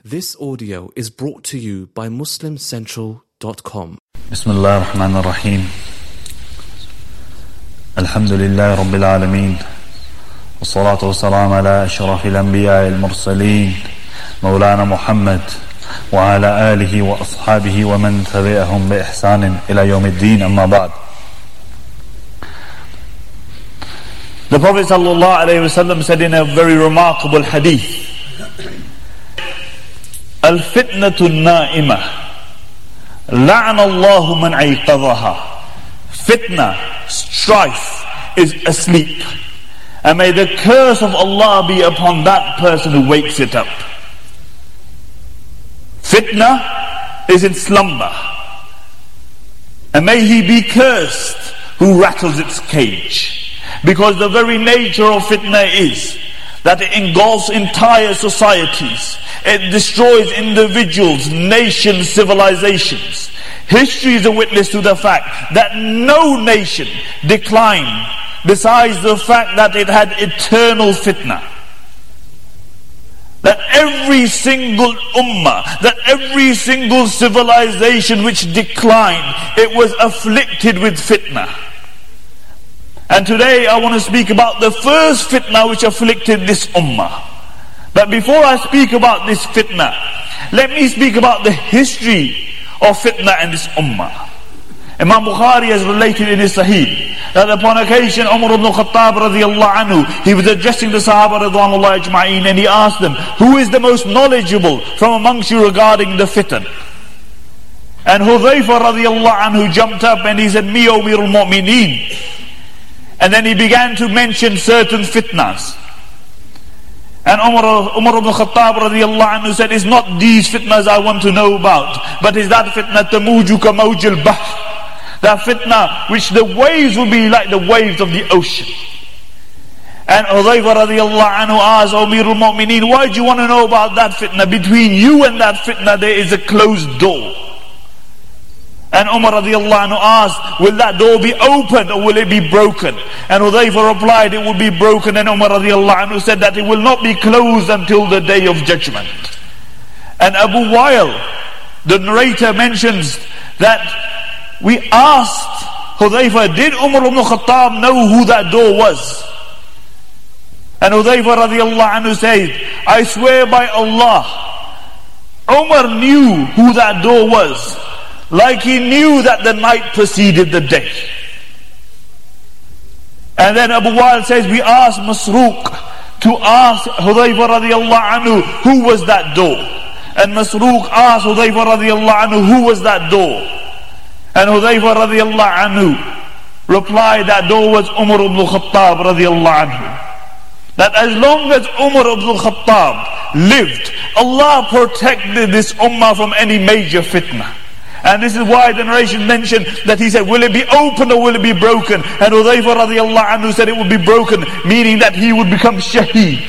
This audio is brought to you by MuslimCentral.com. Bismillah ar-Rahman ar-Rahim. Alhamdulillah Rabbil Alameen. Wassalatu wassalamu ala ashrafil anbiya al-mursaleen. Mawlana Muhammad wa ala alihi wa ashabihi wa man tabi'ahum bi ihsanin ila yawmiddin, amma ba'd. The Prophet sallallahu alayhi wa sallam said in a very remarkable hadith, Al-fitnatu na'imah la'ana Allahu man ayqadhaha. Fitna, strife, is asleep, and may the curse of Allah be upon that person who wakes it up. Fitna is in slumber, and may he be cursed who rattles its cage, because the very nature of fitna is that it engulfs entire societies. It destroys individuals, nations, civilizations. History is a witness to the fact that no nation declined besides the fact that it had eternal fitna. That every single ummah, that every single civilization which declined, it was afflicted with fitna. And today I want to speak about the first fitna which afflicted this ummah. But before I speak about this fitna, let me speak about the history of fitna in this ummah. Imam Bukhari has related in his Sahih that upon occasion Umar ibn Khattab radiyallahu anhu, he was addressing the Sahaba radiyallahu ajma'in, and he asked them, who is the most knowledgeable from amongst you regarding the fitan? And Hudhayfa radiyallahu anhu jumped up and he said, me, O Amirul Mu'mineen. And then he began to mention certain fitnas. And Umar ibn Khattab radiyallahu anhu said, it's not these fitnas I want to know about, but is that fitna tamujuka mawjil bahr, that fitna which the waves will be like the waves of the ocean. And Hudhayfa radiyallahu anhu asked, O Amirul Mu'mineen, why do you want to know about that fitna? Between you and that fitna there is a closed door. And Umar radiyallahu anhu asked, will that door be opened or will it be broken? And Hudhayfa replied, it will be broken. And Umar radiyallahu anhu said that it will not be closed until the day of judgment. And Abu Wa'il, the narrator, mentions that we asked Hudhayfa, did Umar ibn Khattab know who that door was? And Hudhayfa radiyallahu anhu said, I swear by Allah, Umar knew who that door was, like he knew that the night preceded the day. And then Abu Wa'il says, we asked Masruq to ask Hudhayfa radiyallahu anhu, who was that door? And Masruq asked Hudhayfa radiyallahu anhu, who was that door? And Hudhayfa radiyallahu anhu replied, that door was Umar ibn Khattab radiyallahu anhu. That as long as Umar ibn Khattab lived, Allah protected this ummah from any major fitna. And this is why the narration mentioned that he said, will it be open or will it be broken? And Hudhayfa radiyallahu anhu said it would be broken, meaning that he would become shaheed.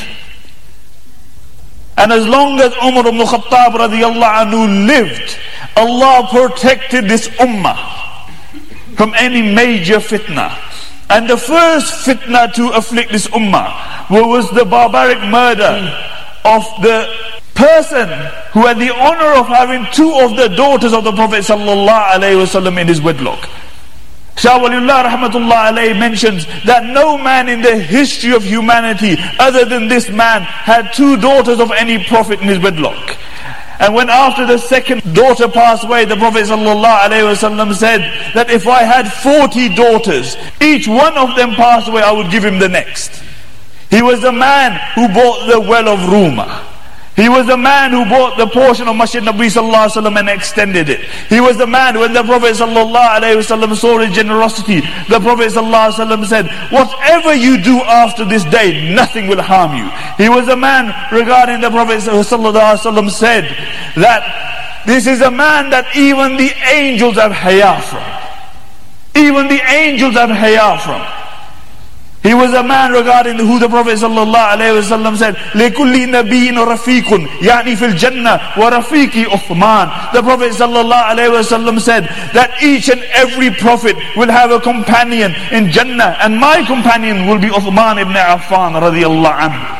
And as long as Umar ibn Khattab radiyallahu anhu lived, Allah protected this ummah from any major fitna. And the first fitna to afflict this ummah was the barbaric murder of the person who had the honor of having two of the daughters of the Prophet sallallahu alaihi wasallam in his wedlock. Shah Waliullah rahmatullah alayhi mentions that no man in the history of humanity other than this man had two daughters of any prophet in his wedlock. And when after the second daughter passed away, the Prophet sallallahu alaihi wasallam said that if I had 40 daughters, each one of them passed away, I would give him the next. He was the man who bought the well of Ruma. He was the man who bought the portion of Masjid Nabi sallallahu alaihi wasallam and extended it. He was the man when the Prophet sallallahu alaihi wasallam saw his generosity, the Prophet sallallahu alaihi wasallam said, whatever you do after this day, nothing will harm you. He was the man regarding the Prophet sallallahu alaihi wasallam said that this is a man that even the angels have haya from. Even the angels have haya from. He was a man regarding who the Prophet sallallahu alaihi wasallam said, لِكُلِّ نَبِيٍّ رَفِيقٌ يَعْنِي فِي الْجَنَّةِ وَرَفِيقِ Uthman. The Prophet sallallahu alaihi wasallam said that each and every prophet will have a companion in Jannah, and my companion will be Uthman ibn Affan radiyallahu anhu.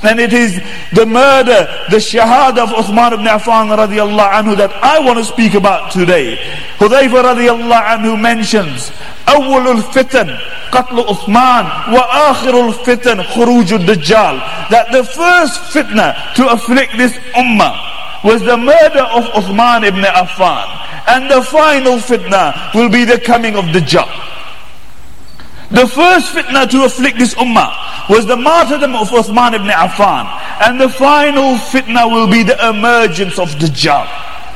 And it is the murder, the shahada of Uthman ibn Affan radiallahu anhu that I want to speak about today. Hudayfa radiallahu anhu mentions, أول الفتن قتل عثمان وآخر الفتن خروج الدجال. That the first fitna to afflict this ummah was the murder of Uthman ibn Affan. And the final fitna will be the coming of Dajjal. The first fitna to afflict this ummah was the martyrdom of Uthman ibn Affan. And the final fitna will be the emergence of Dajjal.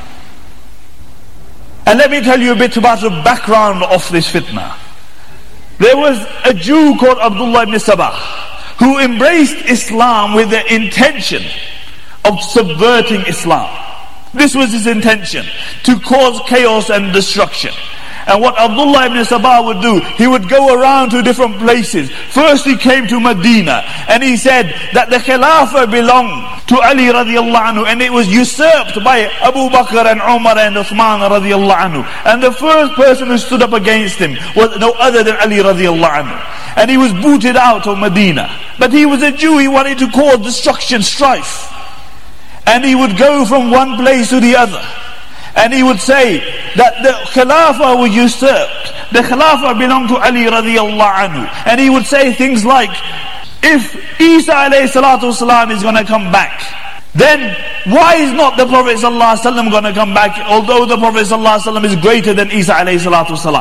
And let me tell you a bit about the background of this fitna. There was a Jew called Abdullah ibn Sabah who embraced Islam with the intention of subverting Islam. This was his intention, to cause chaos and destruction. And what Abdullah ibn Sabah would do, he would go around to different places. First he came to Medina and he said that the Khilafah belonged to Ali radiallahu anhu, and it was usurped by Abu Bakr and Umar and Uthman radiallahu anhu. And the first person who stood up against him was no other than Ali radiallahu anhu. And he was booted out of Medina. But he was a Jew, he wanted to cause destruction, strife. And he would go from one place to the other. And he would say that the Khilafah was usurped. The Khilafah belonged to Ali radiallahu anhu. And he would say things like, if Isa alayhi salatu wasalam is going to come back, then why is not the Prophet sallallahu alaihi wasallam going to come back, although the Prophet sallallahu alaihi wasallam is greater than Isa alayhi salatu wasalam?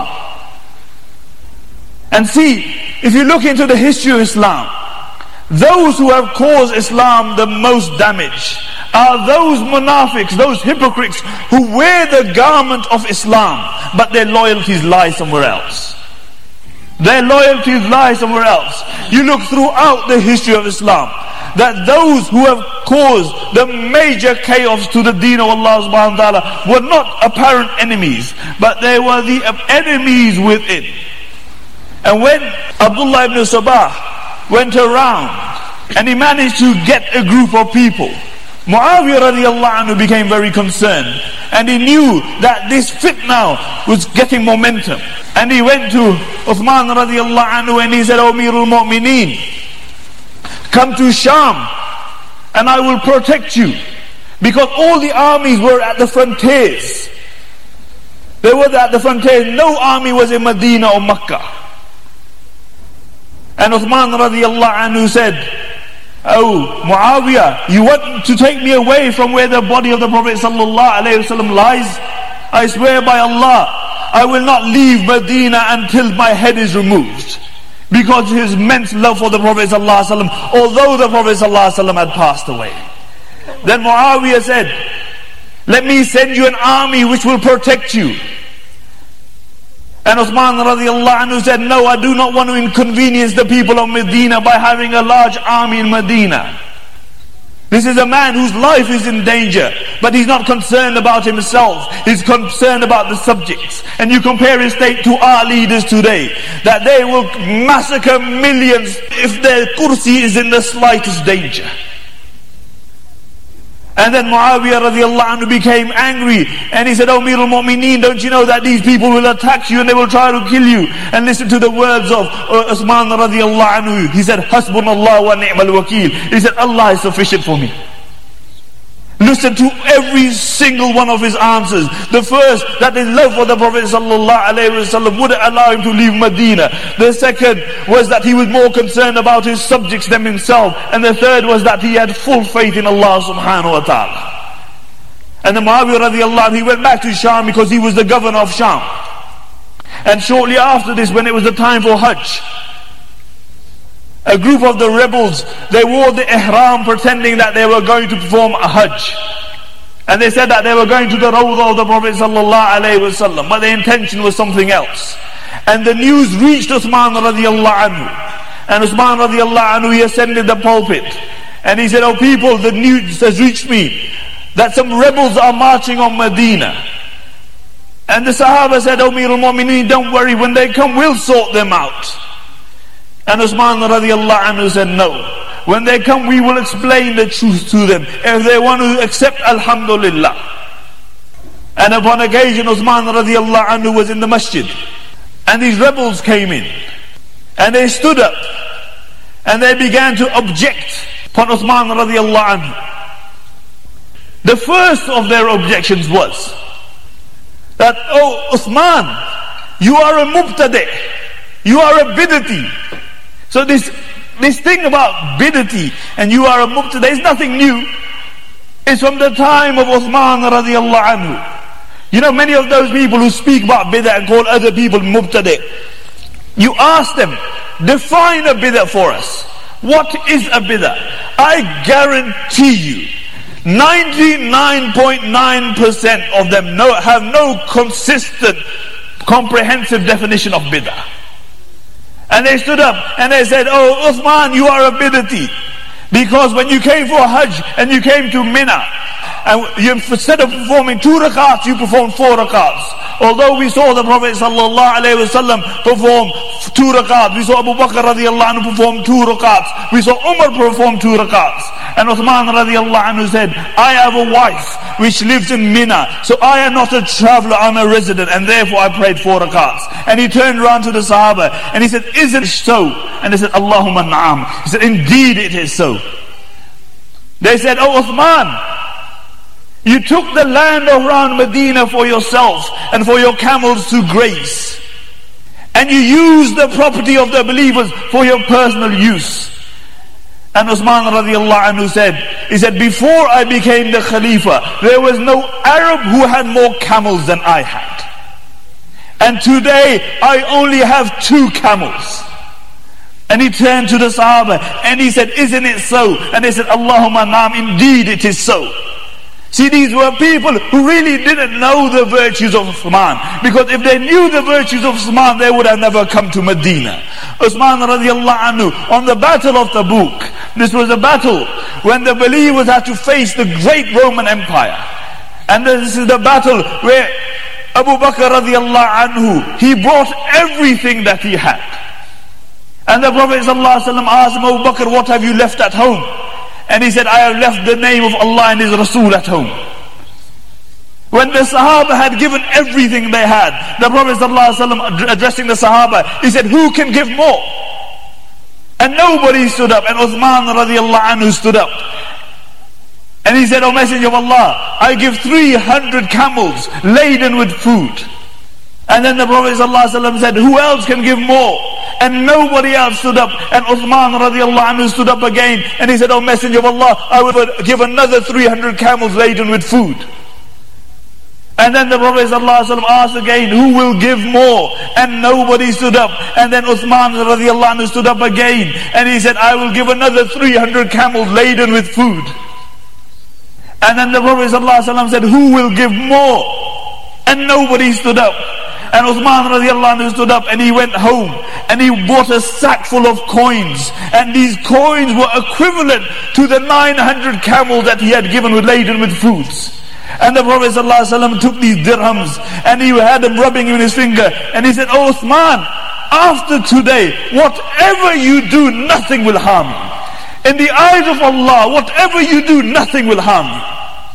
And see, if you look into the history of Islam, those who have caused Islam the most damage are those munafiqs, those hypocrites who wear the garment of Islam, but their loyalties lie somewhere else. Their loyalties lie somewhere else. You look throughout the history of Islam, that those who have caused the major chaos to the deen of Allah subhanahu wa ta'ala were not apparent enemies, but they were the enemies within. And when Abdullah ibn Sabah went around and he managed to get a group of people, Muawiyah radiallahu anhu became very concerned, and he knew that this fitna was getting momentum. And he went to Uthman radiallahu anhu and he said, O Amirul Mu'mineen, come to Sham and I will protect you. Because all the armies were at the frontiers. They were at the frontiers. No army was in Medina or Makkah. And Uthman radiallahu anhu said, Oh Muawiyah, you want to take me away from where the body of the Prophet sallallahu alaihi wasallam lies? I swear by Allah, I will not leave Medina until my head is removed. Because his immense love for the Prophet sallallahu alaihi wasallam, although the Prophet sallallahu alaihi wasallam had passed away. Then Muawiyah said, let me send you an army which will protect you. And Uthman radiallahu anhu said, no, I do not want to inconvenience the people of Medina by having a large army in Medina. This is a man whose life is in danger, but he's not concerned about himself. He's concerned about the subjects. And you compare his state to our leaders today, that they will massacre millions if their kursi is in the slightest danger. And then Muawiyah radiallahu anhu became angry and he said, O Amirul Mu'mineen, don't you know that these people will attack you and they will try to kill you? And listen to the words of Uthman radiallahu anhu. He said, Hasbunallah wa ni'mal wakeel. He said, Allah is sufficient for me. Listen to every single one of his answers. The first, that his love for the Prophet sallallahu alaihi wasallam wouldn't allow him to leave Medina. The second was that he was more concerned about his subjects than himself. And the third was that he had full faith in Allah subhanahu wa ta'ala. And then Muawiyah radiallahu anhu, he went back to Sham because he was the governor of Sham. And shortly after this, when it was the time for Hajj, a group of the rebels, they wore the ihram pretending that they were going to perform a Hajj. And they said that they were going to the Rawdah of the Prophet sallallahu alaihi wasallam, but the intention was something else. And the news reached Uthman radiallahu anhu. And Uthman radiallahu anhu, he ascended the pulpit. And he said, oh people, the news has reached me that some rebels are marching on Medina. And the Sahaba said, oh Amirul Mu'mineen, don't worry, when they come we'll sort them out. And Uthman radiallahu anhu said, no. When they come, we will explain the truth to them. If they want to accept, alhamdulillah. And upon occasion, Uthman radiallahu anhu was in the masjid. And these rebels came in. And they stood up. And they began to object upon Uthman radiallahu anhu. The first of their objections was that, oh Uthman, you are a mubtadi', you are a bid'ati. So this thing about bid'ati and you are a mubtadi' is nothing new. It's from the time of Uthman radiallahu anhu. You know, many of those people who speak about bid'ah and call other people mubtadi', you ask them, define a bid'ah for us. What is a bid'ah? I guarantee you 99.9% of them have no consistent, comprehensive definition of bid'ah. And they stood up and they said, oh Uthman, you are a bid'ati, because when you came for Hajj and you came to Mina, and instead of performing 2 rakats, you performed 4 rakats. Although we saw the Prophet sallallahu alaihi wasallam perform 2 rakats, we saw Abu Bakr radiallahu anhu perform 2 rakats, we saw Umar perform 2 rakats. And Uthman radiallahu anhu said, I have a wife which lives in Mina, so I am not a traveler, I'm a resident, and therefore I prayed 4 rakats. And he turned around to the Sahaba and he said, is it so? And they said, Allahumma na'am. He said, indeed it is so. They said, oh Uthman, you took the land around Medina for yourself and for your camels to graze, and you used the property of the believers for your personal use. And Uthman radiallahu anhu said, he said, before I became the Khalifa, there was no Arab who had more camels than I had. And today I only have 2 camels. And he turned to the Sahaba and he said, isn't it so? And they said, Allahumma na'am, indeed it is so. See, these were people who really didn't know the virtues of Uthman, because if they knew the virtues of Uthman, they would have never come to Medina. Uthman radiallahu anhu, on the battle of Tabuk, this was a battle when the believers had to face the great Roman Empire. And this is the battle where Abu Bakr radiallahu anhu, he brought everything that he had. And the Prophet sallallahu alaihi wasallam asked him, Abu Bakr, what have you left at home? And he said, I have left the name of Allah and His Rasul at home. When the Sahaba had given everything they had, the Prophet ﷺ, addressing the Sahaba, he said, who can give more? And nobody stood up. And Uthman radiallahu anhu stood up. And he said, O Messenger of Allah, I give 300 camels laden with food. And then the Prophet ﷺ said, who else can give more? And nobody else stood up. And Uthman radiallahu anhu stood up again. And he said, O Messenger of Allah, I would give another 300 camels laden with food. And then the Prophet ﷺ asked again, who will give more? And nobody stood up. And then Uthman radiallahu anhu stood up again. And he said, I will give another 300 camels laden with food. And then the Prophet ﷺ said, who will give more? And nobody stood up. And Uthman radiallahu anhu stood up and he went home and he bought a sack full of coins, and these coins were equivalent to the 900 camels that he had given with laden with foods. And the Prophet ﷺ took these dirhams and he had them rubbing in his finger, and he said, oh Uthman, after today, whatever you do, nothing will harm you. In the eyes of Allah, whatever you do, nothing will harm you.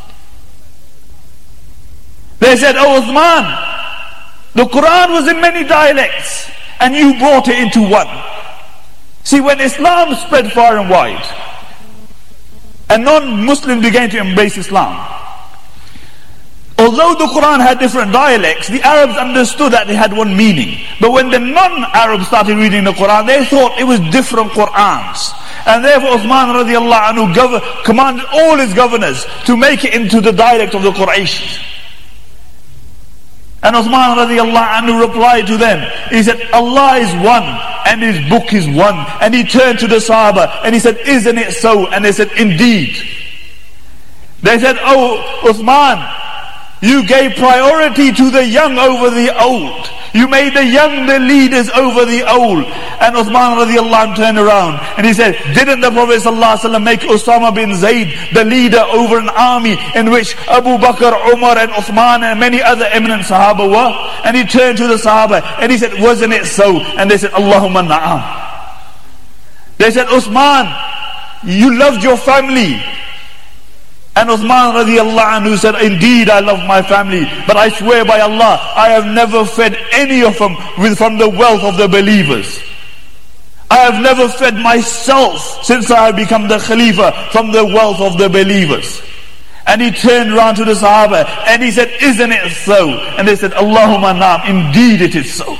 They said, oh Uthman, the Quran was in many dialects and you brought it into one. See, when Islam spread far and wide and non-Muslims began to embrace Islam, although the Quran had different dialects, the Arabs understood that they had one meaning. But when the non-Arabs started reading the Quran, they thought it was different Qurans. And therefore Uthman radiallahu anhu commanded all his governors to make it into the dialect of the Quraysh. And Uthman radiallahu anhu replied to them, he said, Allah is one and His book is one. And he turned to the Sahaba and he said, isn't it so? And they said, indeed. They said, oh Uthman, you gave priority to the young over the old. You made the young the leaders over the old. And Uthman radiallahu anhu turned around and he said, didn't the Prophet ﷺ make Usama bin Zayd the leader over an army in which Abu Bakr, Umar and Uthman and many other eminent Sahaba were? And he turned to the Sahaba and he said, wasn't it so? And they said, Allahumma na'am. They said, Uthman, you loved your family. And Uthman radiallahu anhu said, indeed I love my family, but I swear by Allah, I have never fed any of them from the wealth of the believers. I have never fed myself since I have become the Khalifa from the wealth of the believers. And he turned around to the Sahaba and he said, isn't it so? And they said, Allahumma naam, indeed it is so.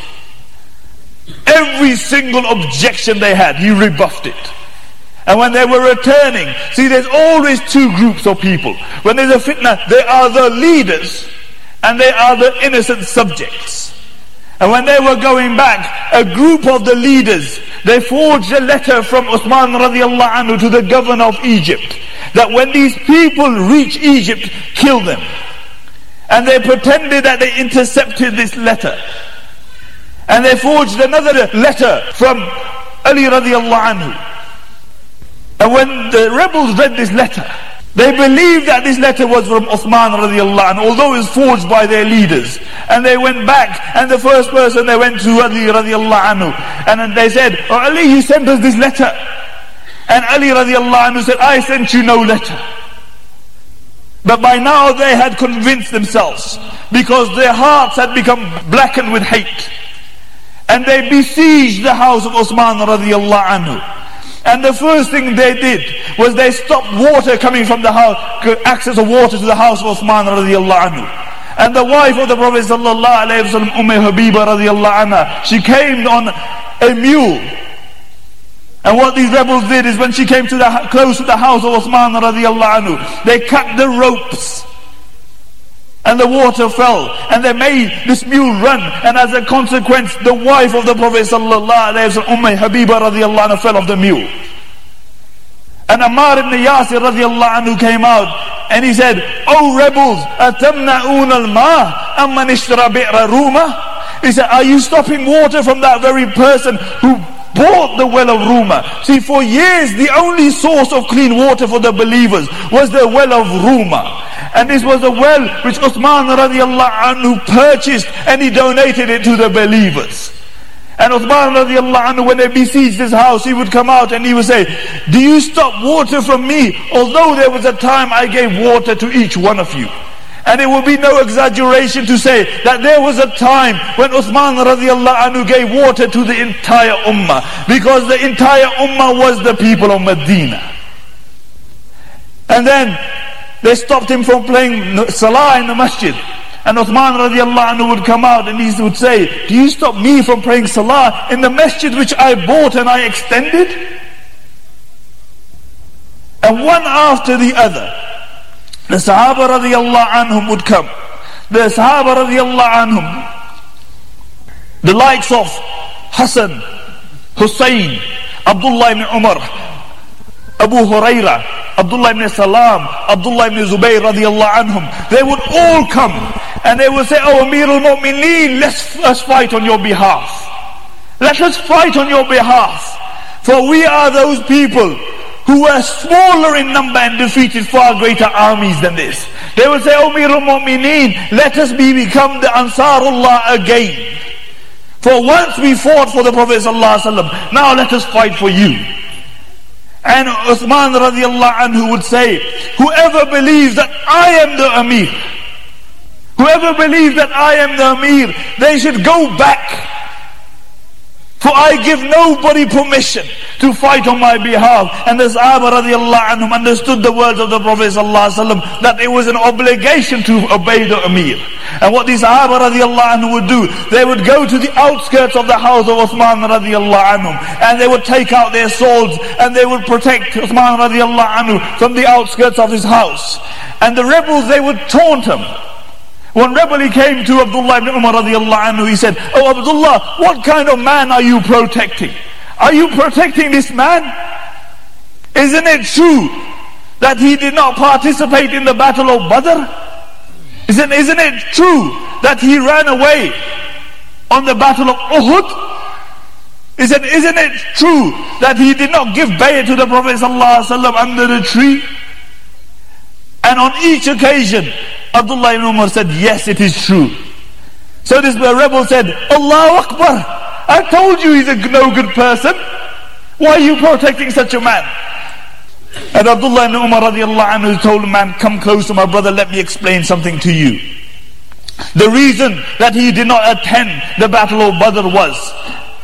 Every single objection they had, he rebuffed it. And when they were returning, see, there's always two groups of people. When there's a fitna, they are the leaders and they are the innocent subjects. And when they were going back, a group of the leaders, they forged a letter from Uthman radiallahu anhu to the governor of Egypt, that when these people reach Egypt, kill them. And they pretended that they intercepted this letter. And they forged another letter from Ali radiallahu anhu. And when the rebels read this letter, they believed that this letter was from Uthman radiallahu anhu, although it was forged by their leaders. And they went back, and the first person they went to Ali radiallahu anhu, and then they said, oh Ali, you sent us this letter. And Ali radiallahu anhu said, I sent you no letter. But by now they had convinced themselves, because their hearts had become blackened with hate. And they besieged the house of Uthman radiallahu anhu. And the first thing they did was they stopped water coming from the house, access of water to the house of Uthman radiallahu anhu. And the wife of the Prophet sallallahu alayhi wa sallam, Habiba radiallahu anha, she came on a mule. And what these rebels did is when she came to close to the house of Uthman radiallahu anhu, they cut the ropes. And the water fell, and they made this mule run, and as a consequence, the wife of the Prophet sallallahu alaihi wasallam, Habiba radiallahu anha, fell off the mule. And Ammar ibn Yasir radiallahu anhu came out, and he said, "O rebels, atamna'un al-ma' amman ishtara bi'ra Ruma?" He said, "Are you stopping water from that very person who bought the well of Ruma?" See, for years the only source of clean water for the believers was the well of Ruma. And this was a well which Uthman radiallahu anhu purchased, and he donated it to the believers. And Uthman radiallahu anhu, when they besieged his house, he would come out and he would say, "Do you stop water from me? Although there was a time I gave water to each one of you." And it would be no exaggeration to say that there was a time when Uthman radiallahu anhu gave water to the entire ummah, because the entire ummah was the people of Medina. And then they stopped him from playing salah in the masjid. And Uthman radiallahu anhu would come out and he would say, "Do you stop me from praying salah in the masjid which I bought and I extended?" And one after the other, the Sahaba radiallahu anhum would come. The Sahaba radiallahu anhum, the likes of Hassan, Hussein, Abdullah ibn Umar, Abu Huraira, Abdullah ibn Salam, Abdullah ibn Zubayr radiallahu anhum, they would all come and they would say, "Oh Amir al-Mu'mineen, let us fight on your behalf. Let us fight on your behalf. For we are those people who were smaller in number and defeated far greater armies than this." They would say, "Oh Amir al-Mu'mineen, let us become the Ansarullah again. For once we fought for the Prophet sallallahu alaihi wasallam, now let us fight for you." And Uthman radiallahu anhu would say, "Whoever believes that I am the Amir, whoever believes that I am the Amir, they should go back. For I give nobody permission to fight on my behalf." And the Sahaba radiallahu anhum understood the words of the Prophet sallallahu alaihi wasallam, that it was an obligation to obey the Amir. And what the Sahaba radiallahu anhu would do, they would go to the outskirts of the house of Uthman radiallahu anhum, and they would take out their swords and they would protect Uthman radiallahu anhu from the outskirts of his house. And the rebels, they would taunt him. One rebel, he came to Abdullah ibn Umar radiallahu anhu, he said, "Oh Abdullah, what kind of man are you protecting? Are you protecting this man? Isn't it true that he did not participate in the battle of Badr? Isn't it true that he ran away on the battle of Uhud? Isn't it true that he did not give bay'ah to the Prophet sallallahu alaihi wasallam under the tree?" And on each occasion, Abdullah ibn Umar said, "Yes, it is true." So this rebel said, "Allahu Akbar, I told you he's a no good person. Why are you protecting such a man?" And Abdullah ibn Umar radiallahu anhu told the man, "Come close to my brother, let me explain something to you. The reason that he did not attend the battle of Badr was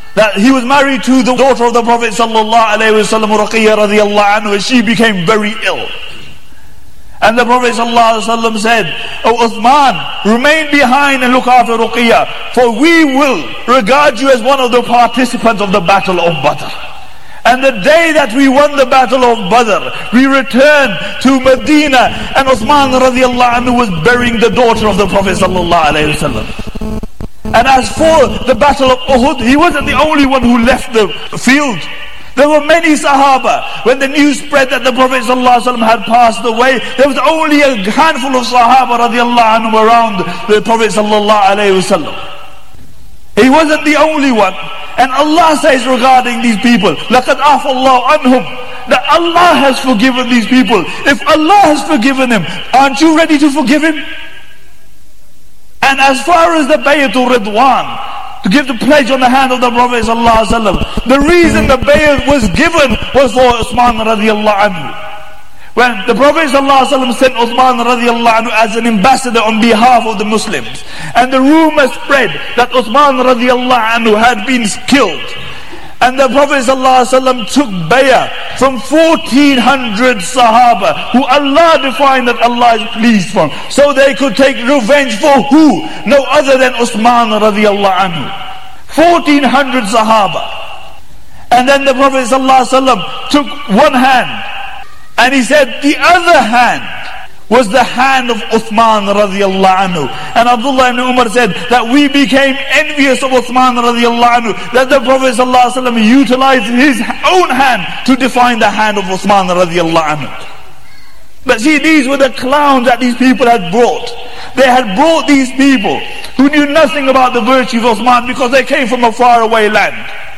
that he was married to the daughter of the Prophet sallallahu alaihi wasallam, Ruqayyah radiyallahu anhu, and she became very ill. And the Prophet ﷺ said, "O Uthman, remain behind and look after Ruqayyah, for we will regard you as one of the participants of the battle of Badr." And the day that we won the battle of Badr, we returned to Medina, and Uthman radiallahu anhu was burying the daughter of the Prophet ﷺ. And as for the battle of Uhud, he wasn't the only one who left the field. There were many Sahaba. When the news spread that the Prophet ﷺ had passed away, there was only a handful of Sahaba radiallahu anhu around the Prophet ﷺ. He wasn't the only one. And Allah says regarding these people, لَقَدْ عَفَى اللَّهُ عَنْهُمْ, that Allah has forgiven these people. If Allah has forgiven him, aren't you ready to forgive him? And as far as the Bayatul Ridwan, to give the pledge on the hand of the Prophet ﷺ, the reason the bayat was given was for Uthman radiallahu anhu. When the Prophet ﷺ sent Uthman radiallahu anhu as an ambassador on behalf of the Muslims, and the rumor spread that Uthman radiallahu anhu had been killed, and the Prophet ﷺ took bayah from 1400 Sahaba, who Allah defined that Allah is pleased from, so they could take revenge for who? No other than Uthman radiallahu anhu. 1400 Sahaba. And then the Prophet ﷺ took one hand, and he said the other hand was the hand of Uthman radiallahu anhu. And Abdullah ibn Umar said that we became envious of Uthman radiallahu anhu, that the Prophet ﷺ utilized his own hand to define the hand of Uthman radiallahu anhu. But see, these were the clowns that these people had brought. They had brought these people who knew nothing about the virtues of Uthman because they came from a faraway land.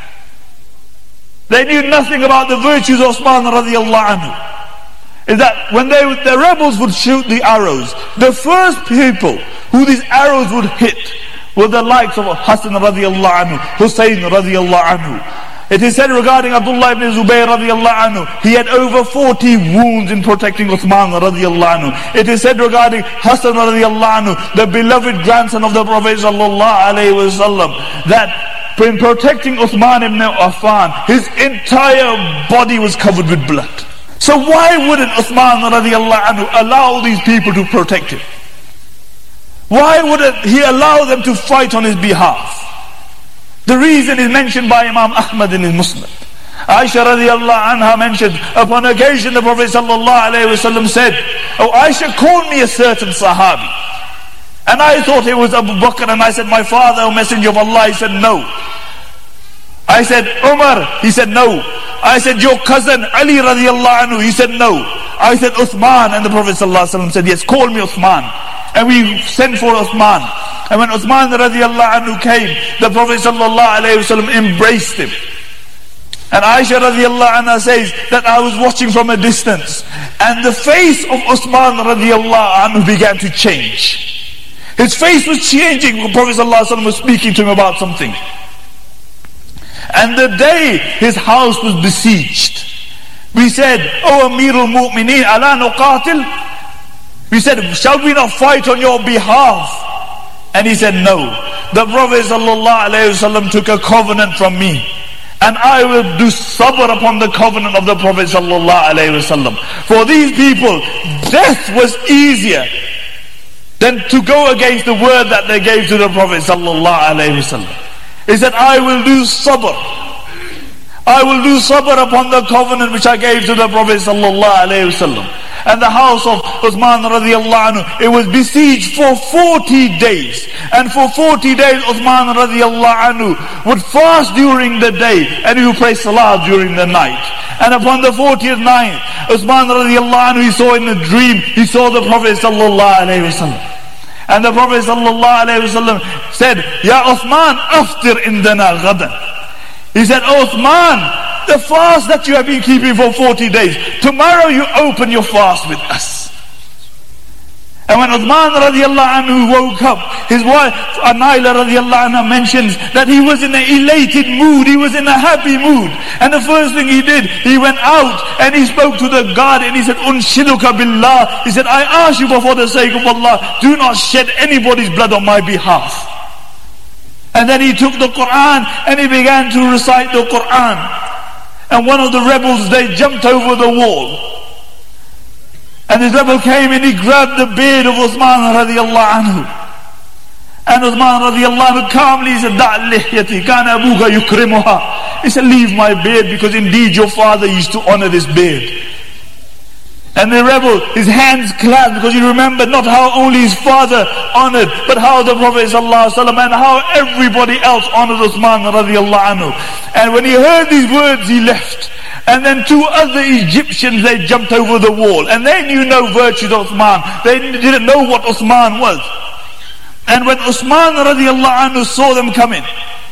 They knew nothing about the virtues of Uthman radiallahu anhu. Is that when the rebels would shoot the arrows, the first people who these arrows would hit were the likes of Hassan radiallahu anhu, Hussein radiallahu anhu. It is said regarding Abdullah ibn Zubayr radiallahu anhu, he had over 40 wounds in protecting Uthman radiallahu anhu. It is said regarding Hassan radiallahu anhu, the beloved grandson of the Prophet sallallahu alayhi wasallam, that in protecting Uthman ibn Affan, his entire body was covered with blood. So why wouldn't Uthman radiallahu anhu allow these people to protect him? Why wouldn't he allow them to fight on his behalf? The reason is mentioned by Imam Ahmad in his Musnad. Aisha radiallahu anha mentioned, upon occasion the Prophet sallallahu alayhi wasallam said, "Oh Aisha, call me a certain Sahabi." And I thought it was Abu Bakr, and I said, "My father, O Messenger of Allah." He said, "No." I said, "Umar." He said, "No." I said, "Your cousin Ali radiallahu anhu." He said, "No." I said, "Uthman." And the Prophet ﷺ said, "Yes, call me Uthman." And we sent for Uthman. And when Uthman radiallahu anhu came, the Prophet ﷺ embraced him. And Aisha radiallahu anha says that I was watching from a distance, and the face of Uthman radiallahu anhu began to change. His face was changing. The Prophet ﷺ was speaking to him about something. And the day his house was besieged, we said, "O Amirul Mu'mineen, ala nuqatil?" We said, "Shall we not fight on your behalf?" And he said, "No. The Prophet ﷺ took a covenant from me, and I will do sabr upon the covenant of the Prophet ﷺ. For these people, death was easier than to go against the word that they gave to the Prophet ﷺ. He said, I will do sabr. I will do sabr upon the covenant which I gave to the Prophet ﷺ. And the house of Uthman radiallahu anhu, it was besieged for 40 days. And for 40 days Uthman radiallahu anhu would fast during the day, and he would pray salah during the night. And upon the 40th night, Uthman radiallahu anhu, he saw in a dream, he saw the Prophet sallallahu alayhi wasallam. And the Prophet sallallahu alayhi wasallam said, "Ya Uthman, aftir indana ghadan." He said, "Oh Uthman, the fast that you have been keeping for 40 days, tomorrow you open your fast with us." And when Uthman radiallahu anhu woke up, his wife Anayla radiallahu anha mentions that he was in an elated mood, he was in a happy mood. And the first thing he did, he went out and he spoke to the guard and he said, "Unshiduka billah." He said, "I ask you for the sake of Allah, do not shed anybody's blood on my behalf." And then he took the Quran and he began to recite the Quran. And one of the rebels, they jumped over the wall. And this rebel came and he grabbed the beard of Uthman radiallahu anhu. And Uthman radiallahu anhu calmly said, Da' lihyati, kana abuka yukrimuha. He said, leave my beard, because indeed your father used to honor this beard. And the rebel, his hands clasped, because he remembered not how only his father honored, but how the Prophet ﷺ and how everybody else honored Uthman radiallahu anhu. And when he heard these words, he left. And then two other Egyptians, they jumped over the wall. And they knew no virtues of Uthman. They didn't know what Uthman was. And when Uthman radiallahu anhu saw them coming,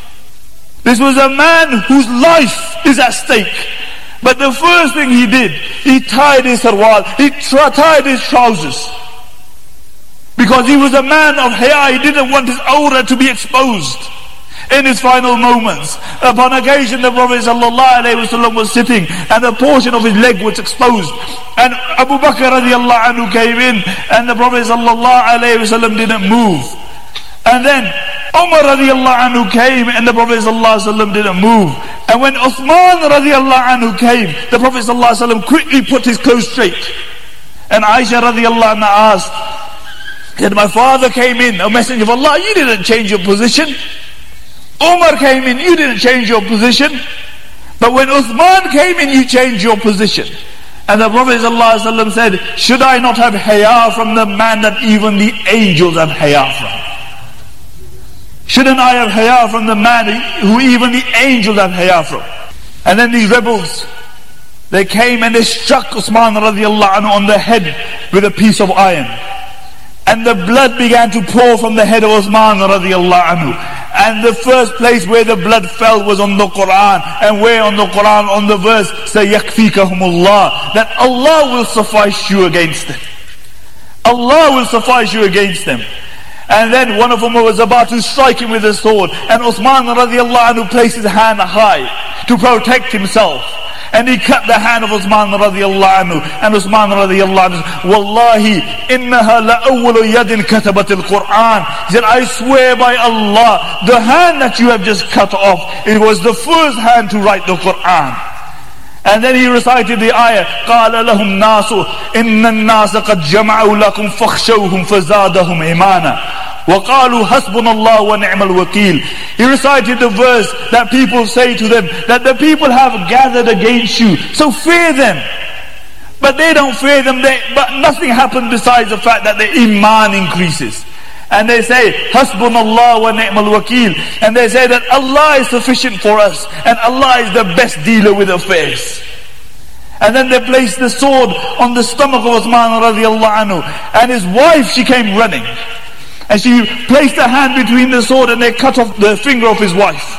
this was a man whose life is at stake. But the first thing he did, he tied his sarwal, he tied his trousers. Because he was a man of haya, he didn't want his awrah to be exposed in his final moments. Upon occasion the Prophet ﷺ was sitting and a portion of his leg was exposed. And Abu Bakr radiallahu anhu came in and the Prophet ﷺ didn't move. And then Umar radiallahu anhu came and the Prophet ﷺ didn't move. And when Uthman radiallahu anhu came, the Prophet ﷺ quickly put his clothes straight. And Aisha radiallahu anha asked, said, my father came in, a messenger of Allah, you didn't change your position. Umar came in, you didn't change your position. But when Uthman came in, you changed your position. And the Prophet ﷺ said, should I not have haya from the man that even the angels have haya from? Shouldn't I have haya from the man who even the angels have haya from? And then these rebels, they came and they struck Uthman radiallahu anhu on the head with a piece of iron. And the blood began to pour from the head of Uthman radiallahu anhu. And the first place where the blood fell was on the Quran. And where on the Quran, on the verse, sayakfikahumullah, that Allah will suffice you against them. Allah will suffice you against them. And then one of them was about to strike him with a sword. And Uthman radiallahu anhu placed his hand high to protect himself. And he cut the hand of Uthman radiallahu anhu. And Uthman radiallahu anhu, Wallahi, innaha la'awwalu yadin katabat al-Qur'an. He said, I swear by Allah, the hand that you have just cut off, it was the first hand to write the Qur'an. And then he recited the ayah, قَالَ لَهُمْ نَاسُ إِنَّ النَّاسَ قَدْ جَمَعُوا لَكُمْ فَخْشَوْهُمْ فَزَادَهُمْ إِيمَانًا وَقَالُوا حَسْبُنَا اللَّهُ وَنِعْمَ الْوَكِيلُ. He recited the verse that people say to them, that the people have gathered against you, so fear them. But they don't fear them, but nothing happens besides the fact that their iman increases. And they say, Hasbunallah wa ni'mal wakil. And they say that Allah is sufficient for us. And Allah is the best dealer with affairs. And then they placed the sword on the stomach of Uthman radiallahu anhu. And his wife, she came running. And she placed her hand between the sword and they cut off the finger of his wife.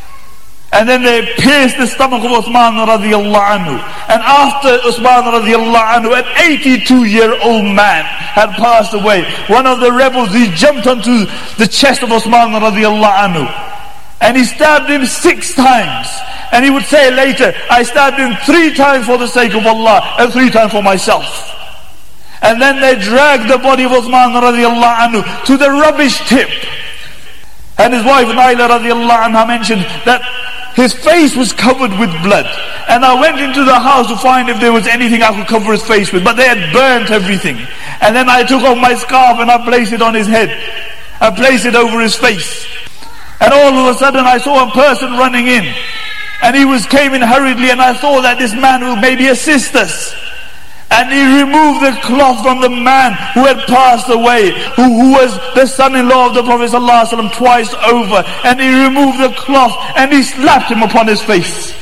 And then they pierced the stomach of Uthman radiallahu anhu. And after Uthman radiallahu anhu, an 82-year-old man had passed away. One of the rebels, he jumped onto the chest of Uthman radiallahu anhu. And he stabbed him 6 times. And he would say later, I stabbed him 3 times for the sake of Allah and 3 times for myself. And then they dragged the body of Uthman radiallahu anhu to the rubbish tip. And his wife Naila radiallahu anha mentioned that his face was covered with blood. And I went into the house to find if there was anything I could cover his face with. But they had burnt everything. And then I took off my scarf and I placed it on his head. I placed it over his face. And all of a sudden I saw a person running in. And he came in hurriedly and I thought that this man will maybe assist us. And he removed the cloth from the man who had passed away, who was the son-in-law of the Prophet ﷺ twice over. And he removed the cloth and he slapped him upon his face.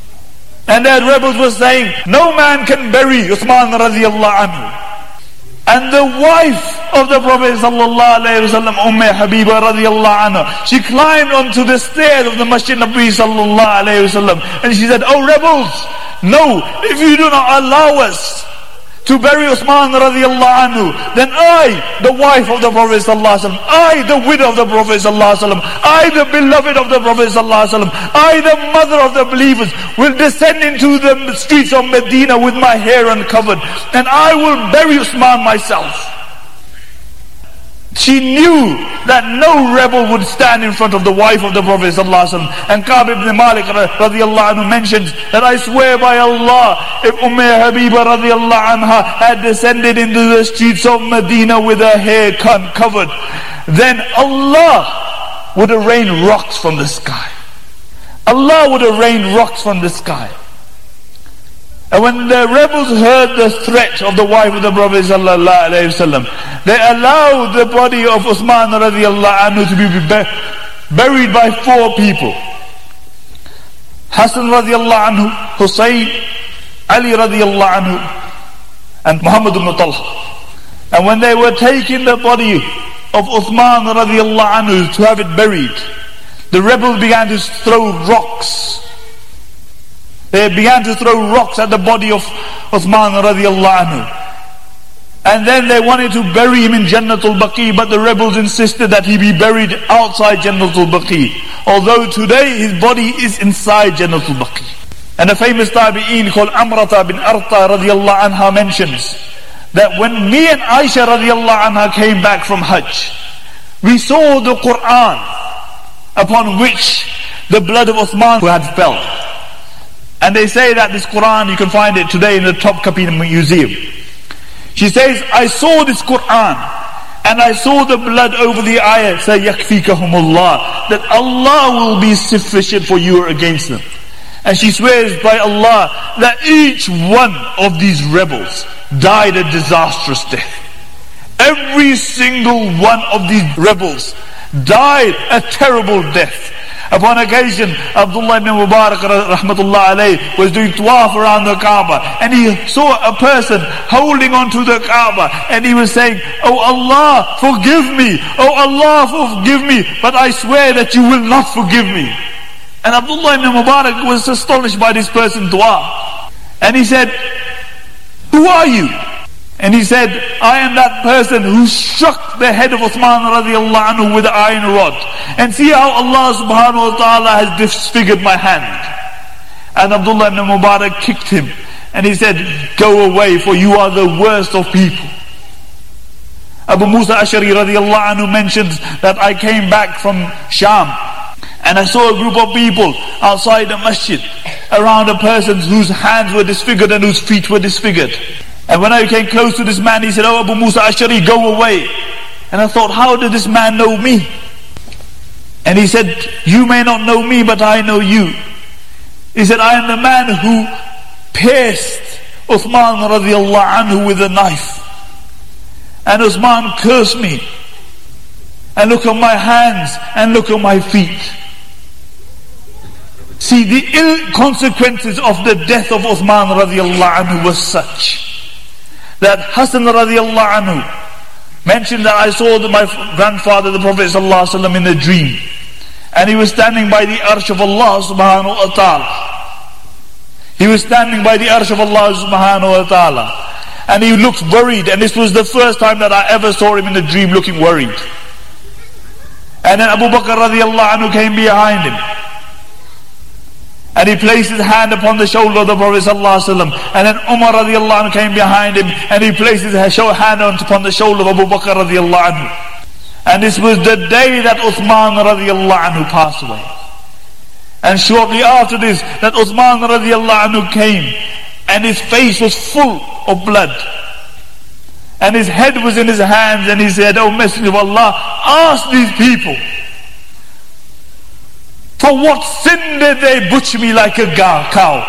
And the rebels were saying, no man can bury Uthman radiallahu anhu. And the wife of the Prophet ﷺ, Habiba radiallahu anha, she climbed onto the stairs of the Masjid Nabi ﷺ, and she said, oh rebels, no, if you do not allow us to bury Uthman radiallahu anhu, then I, the wife of the Prophet sallallahu alaihi wasallam, I, the widow of the Prophet sallallahu alaihi wasallam, I, the beloved of the Prophet sallallahu alaihi wasallam, I, the mother of the believers, will descend into the streets of Medina with my hair uncovered, and I will bury Uthman myself. She knew that no rebel would stand in front of the wife of the Prophet ﷺ. And Ka'b ibn Malik radiallahu anhu mentions that I swear by Allah, if Habiba radiallahu anha had descended into the streets of Medina with her hair covered, then Allah would have rained rocks from the sky. Allah would have rained rocks from the sky. And when the rebels heard the threat of the wife of the Prophet ﷺ, they allowed the body of Uthman radiallahu anhu to be buried by 4 people. Hassan radiallahu anhu, Hussein, Ali radiallahu anhu, and Muhammad ibn Talha. And when they were taking the body of Uthman radiallahu anhu to have it buried, the rebels began to throw rocks. They began to throw rocks at the body of Uthman radiallahu anhu. And then they wanted to bury him in Jannatul Baqi, but the rebels insisted that he be buried outside Jannatul Baqi. Although today his body is inside Jannatul Baqi. And a famous tabi'een called Amrata bin Arta radiallahu anha mentions that when me and Aisha radiallahu anha came back from Hajj, we saw the Quran upon which the blood of Uthman had fell. And they say that this Quran, you can find it today in the Topkapi Museum. She says, I saw this Quran and I saw the blood over the ayah, say, yakfikahumullah, that Allah will be sufficient for you against them. And she swears by Allah that each one of these rebels died a disastrous death. Every single one of these rebels died a terrible death. Upon occasion, Abdullah ibn Mubarak rahmatullah alayhi was doing tawaf around the Kaaba, and he saw a person holding onto the Kaaba, and he was saying, Oh Allah, forgive me, oh Allah, forgive me, but I swear that you will not forgive me. And Abdullah ibn Mubarak was astonished by this person's dua, and he said, who are you? And he said, I am that person who struck the head of Uthman radiallahu anhu with an iron rod. And see how Allah subhanahu wa ta'ala has disfigured my hand. And Abdullah ibn Mubarak kicked him. And he said, go away, for you are the worst of people. Abu Musa Ash'ari radiallahu anhu mentions that I came back from Sham, and I saw a group of people outside the masjid around a person whose hands were disfigured and whose feet were disfigured. And when I came close to this man, he said, oh Abu Musa Ash'ari, go away. And I thought, how did this man know me? And he said, you may not know me, but I know you. He said, I am the man who pierced Uthman radiallahu anhu with a knife. And Uthman cursed me. And look at my hands and look at my feet. See, the ill consequences of the death of Uthman radiallahu anhu was such that Hassan radiallahu anhu mentioned that I saw my grandfather, the Prophet sallallahu alaihi wasallam, in a dream, and he was standing by the arsh of Allah subhanahu wa ta'ala. He was standing by the arsh of Allah subhanahu wa ta'ala, and he looked worried, and this was the first time that I ever saw him in a dream looking worried. And then Abu Bakr radiallahu anhu came behind him, and he placed his hand upon the shoulder of the Prophet ﷺ. And then Umar radiallahu anhu came behind him, and he placed his hand upon the shoulder of Abu Bakr radiallahu anhu. And this was the day that Uthman radiallahu anhu passed away. And shortly after this, that Uthman radiallahu anhu came, and his face was full of blood, and his head was in his hands, and he said, O Messenger of Allah, ask these people, for what sin did they butcher me like a cow?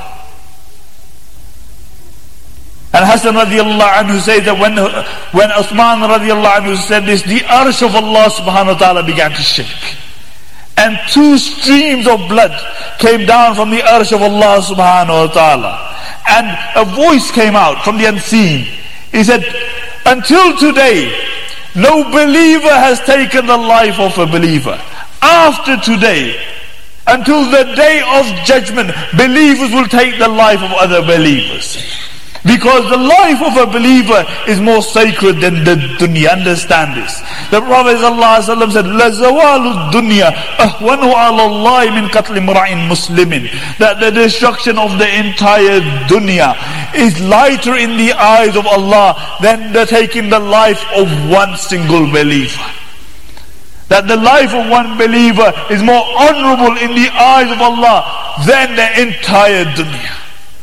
And Hassan radiallahu anhu says that when Uthman radiallahu anhu said this, the arsh of Allah subhanahu wa ta'ala began to shake. And 2 streams of blood came down from the arsh of Allah subhanahu wa ta'ala. And a voice came out from the unseen. He said, until today, no believer has taken the life of a believer. After today, until the day of judgment, believers will take the life of other believers. Because the life of a believer is more sacred than the dunya. Understand this. The Prophet ﷺ said, لَزَوَالُ الدُّنْيَا أَهْوَنُ عَلَى اللَّهِ مِنْ قَتْلِ مُرَعٍ مُسْلِمٍ. That the destruction of the entire dunya is lighter in the eyes of Allah than the taking the life of one single believer. That the life of one believer is more honorable in the eyes of Allah than the entire dunya.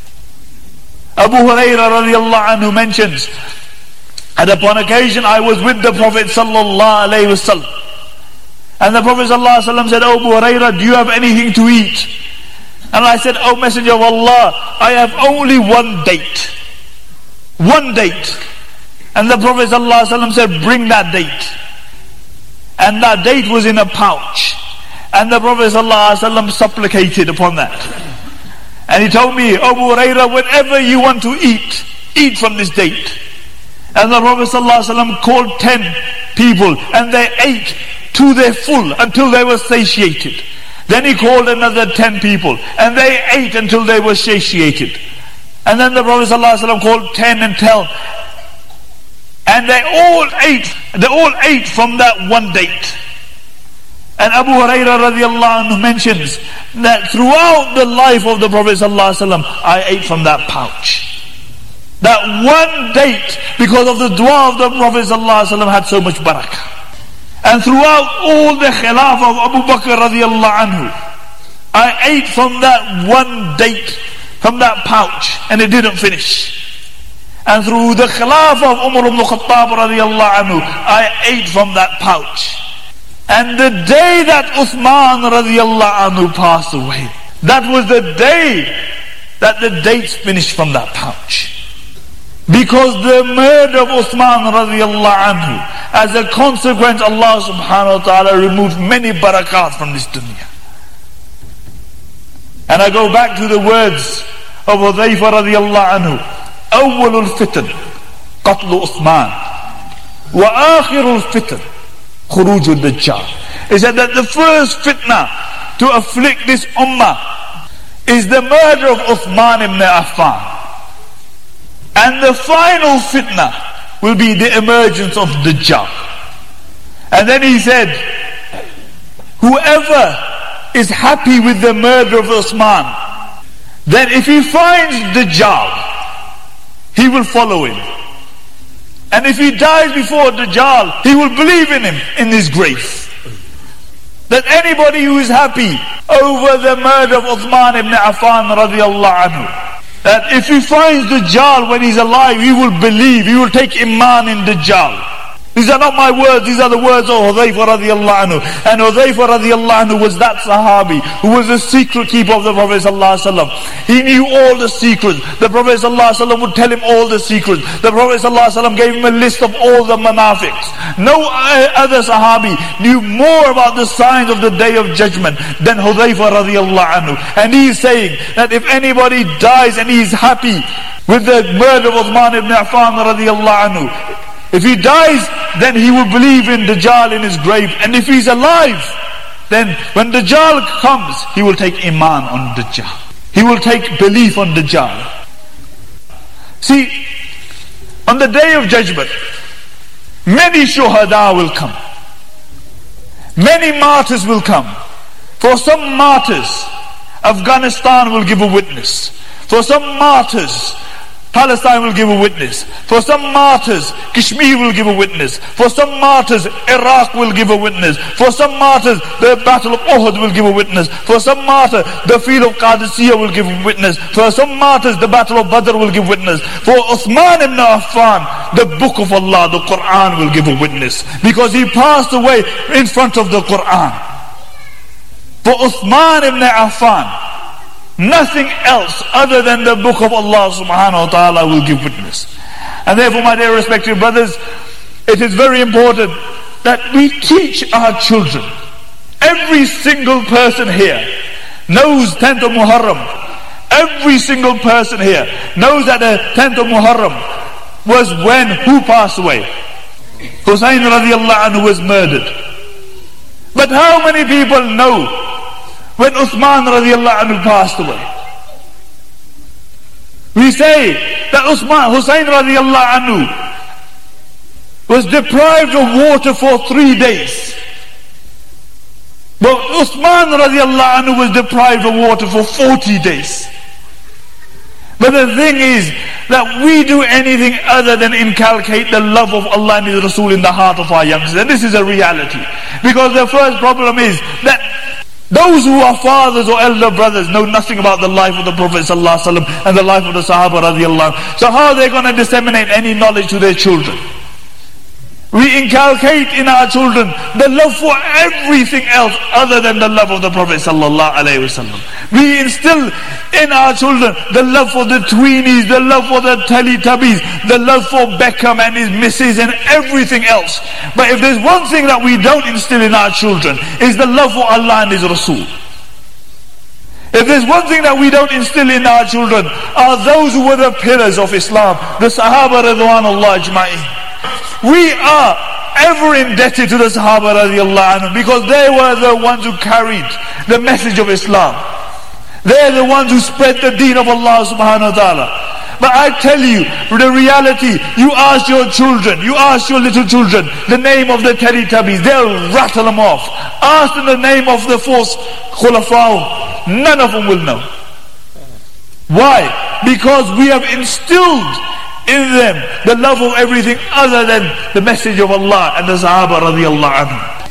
Abu Hurairah radiallahu anhu mentions, and upon occasion I was with the Prophet sallallahu alayhi wasallam, and the Prophet sallallahu alayhi wasallam said, "Oh Abu Hurairah, do you have anything to eat?" And I said, "Oh Messenger of Allah, I have only one date." One date. And the Prophet sallallahu alayhi wasallam said, "Bring that date." And that date was in a pouch. And the Prophet sallallahu alayhi wasallam supplicated upon that. And he told me, "Abu Hurairah, whenever you want to eat, eat from this date." And the Prophet ﷺ called 10 people, and they ate to their full until they were satiated. Then he called another 10 people, and they ate until they were satiated. And then the Prophet ﷺ called 10 and 12, and they all ate from that one date. And Abu Hurairah radiallahu anhu mentions that throughout the life of the Prophet ﷺ, I ate from that pouch. That one date, because of the dua of the Prophet ﷺ, had so much barakah. And throughout all the khilafah of Abu Bakr radiallahu anhu, I ate from that one date, from that pouch, and it didn't finish. And through the khilafah of Umar ibn Khattab radiallahu anhu, I ate from that pouch. And the day that Uthman radiallahu anhu passed away, that was the day that the dates finished from that pouch. Because the murder of Uthman radiallahu anhu, as a consequence, Allah subhanahu wa ta'ala removed many barakat from this dunya. And I go back to the words of Hudhayfa radiallahu anhu, أول الفتن قتل عثمان وآخر الفتن خروج الدجال. He said that the first fitna to afflict this ummah is the murder of Uthman ibn Affan, and the final fitna will be the emergence of Dajjal. And then he said, whoever is happy with the murder of Uthman, then if he finds Dajjal, he will follow him. And if he dies before Dajjal, he will believe in him in his grave. That anybody who is happy over the murder of Uthman ibn Affan radiallahu anhu, that if he finds Dajjal when he's alive, he will believe, he will take iman in Dajjal. These are not my words, these are the words of Hudhayfa radiallahu anhu. And Hudhayfa radiallahu anhu was that Sahabi who was the secret keeper of the Prophet sallallahu alaihi wasallam. He knew all the secrets. The Prophet sallallahu alaihi wasallam would tell him all the secrets. The Prophet sallallahu alaihi wasallam gave him a list of all the munafiqs. No other Sahabi knew more about the signs of the Day of Judgment than Hudhayfa radiallahu anhu. And he is saying that if anybody dies and he is happy with the murder of Uthman ibn Affan radiallahu anhu, if he dies, then he will believe in Dajjal in his grave. And if he's alive, then when Dajjal comes, he will take iman on Dajjal. He will take belief on Dajjal. See, on the Day of Judgment, many shuhada will come. Many martyrs will come. For some martyrs, Afghanistan will give a witness. For some martyrs, Palestine will give a witness. For some martyrs, Kashmir will give a witness. For some martyrs, Iraq will give a witness. For some martyrs, the Battle of Uhud will give a witness. For some martyrs, the field of Qadisiyah will give a witness. For some martyrs, the Battle of Badr will give witness. For Uthman ibn Affan, the Book of Allah, the Quran will give a witness. Because he passed away in front of the Quran. For Uthman ibn Affan, nothing else other than the book of Allah subhanahu wa ta'ala will give witness. And therefore, my dear respected brothers, it is very important that we teach our children. Every single person here knows 10th of Muharram. Every single person here knows that the 10th of Muharram was when who passed away? Hussein radiallahu anhu was murdered. But how many people know when Uthman radiallahu anhu passed away? We say that Hussein radiallahu anhu was deprived of water for 3 days. But Uthman radiallahu anhu was deprived of water for 40 days. But the thing is that we do anything other than inculcate the love of Allah and His Rasul in the heart of our youngsters. And this is a reality. Because the first problem is that those who are fathers or elder brothers know nothing about the life of the Prophet ﷺ and the life of the Sahaba radiallahu anhu. So how are they going to disseminate any knowledge to their children? We inculcate in our children the love for everything else other than the love of the Prophet ﷺ. We instill in our children the love for the tweenies, the love for the Teletubbies, the love for Beckham and his missus and everything else. But if there's one thing that we don't instill in our children, is the love for Allah and His Rasul. If there's one thing that we don't instill in our children, are those who were the pillars of Islam, the Sahaba Ridwanullah Ajma'in. We are ever indebted to the Sahaba radiallahu anhu because they were the ones who carried the message of Islam. They're the ones who spread the deen of Allah subhanahu wa ta'ala. But I tell you, the reality, you ask your children, you ask your little children the name of the Teletubbies, they'll rattle them off. Ask them the name of the fourth Khulafa, none of them will know. Why? Because we have instilled in them the love of everything other than the message of Allah and the Sahaba radiallahu anhu.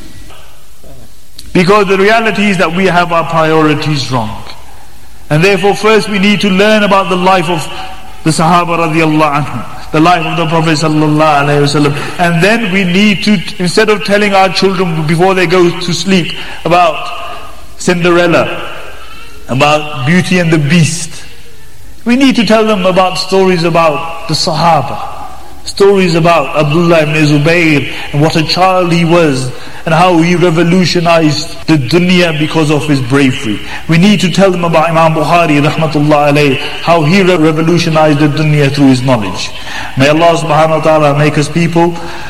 Because the reality is that we have our priorities wrong. And therefore first we need to learn about the life of the Sahaba radiallahu anhu, the life of the Prophet sallallahu alaihi wasallam. And then we need to, instead of telling our children before they go to sleep about Cinderella, about Beauty and the Beast, we need to tell them about stories about the Sahaba, stories about Abdullah ibn Zubayr and what a child he was and how he revolutionized the dunya because of his bravery. We need to tell them about Imam Bukhari rahmatullah alayhi, how he revolutionized the dunya through his knowledge. May Allah subhanahu wa ta'ala make us people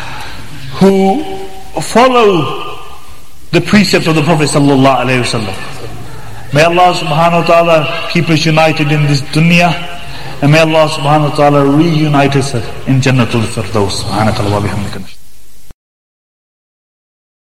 who follow the precepts of the Prophet sallallahu alayhi wa sallam. May Allah subhanahu wa ta'ala keep us united in this dunya, and may Allah subhanahu wa ta'ala reunite us in Jannatul Firdaus. Subhanakallah wa bihamdika.